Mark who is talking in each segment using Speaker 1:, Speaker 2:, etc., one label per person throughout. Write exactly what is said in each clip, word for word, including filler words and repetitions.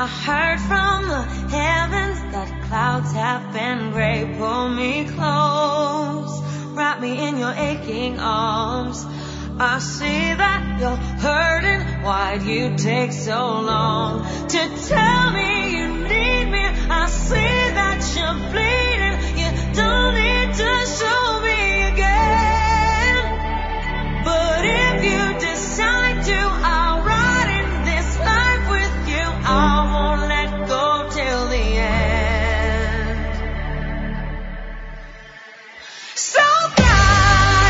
Speaker 1: I heard from the heavens that clouds have been gray. Pull me close, wrap me in your aching arms. I see that you're hurting. Why'd you take so long to tell me you need me? I see that you're bleeding. You don't need to show me again. But if you decide to, I'll ride in this life with you. I won't let go till the end. So fly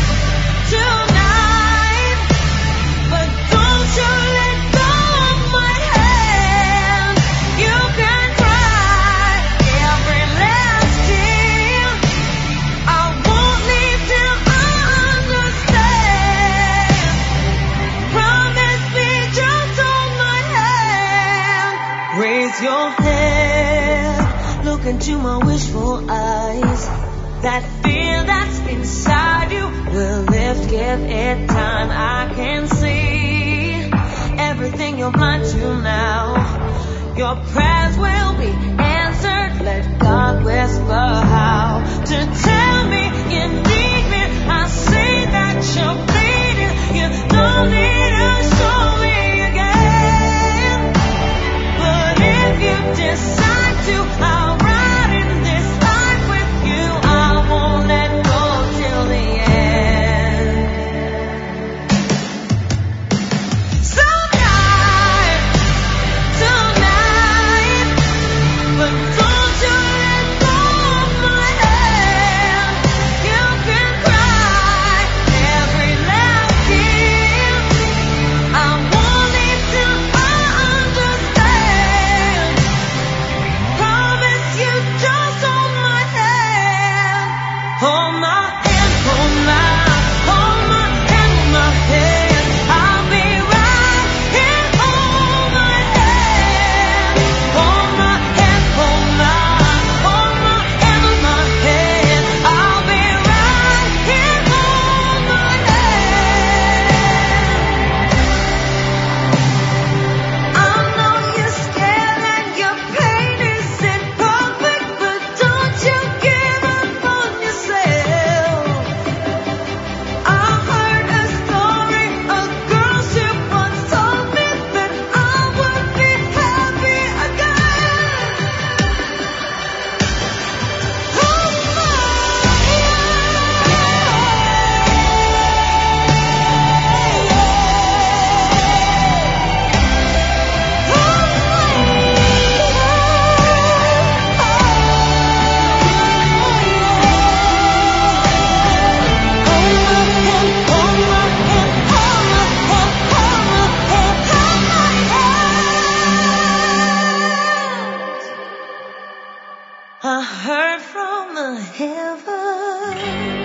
Speaker 1: tonight, but don't you let go of my hand. You can cry every last tear. I won't leave till I understand. Promise me, just hold my hand. Raise your head, look into my wishful eyes. That fear that's inside you will lift, give it time. I can see everything you're blind to now. Your prayers will be answered. Let God whisper how to tell me you need me. I see that you're bleeding. You don't need to show me again. But if you decide to, I'll ride in this life with you. I won't let go till the end. So tonight, tonight, but don't you let go of my hand. You can cry every last tear. I won't leave till I understand. Promise you, just hold my hand. Hold my hand, hold my, hold my hand, hold my hand. I'll be right here. Hold my hand, hold my hand, hold my, hold my hand, hold my hand. I'll be right here. Hold my hand. I know you're scared and your pain isn't perfect, but don't you give up on yourself. I heard a story, a girl she once told me that I would be happy again. Hold my I heard from the heavens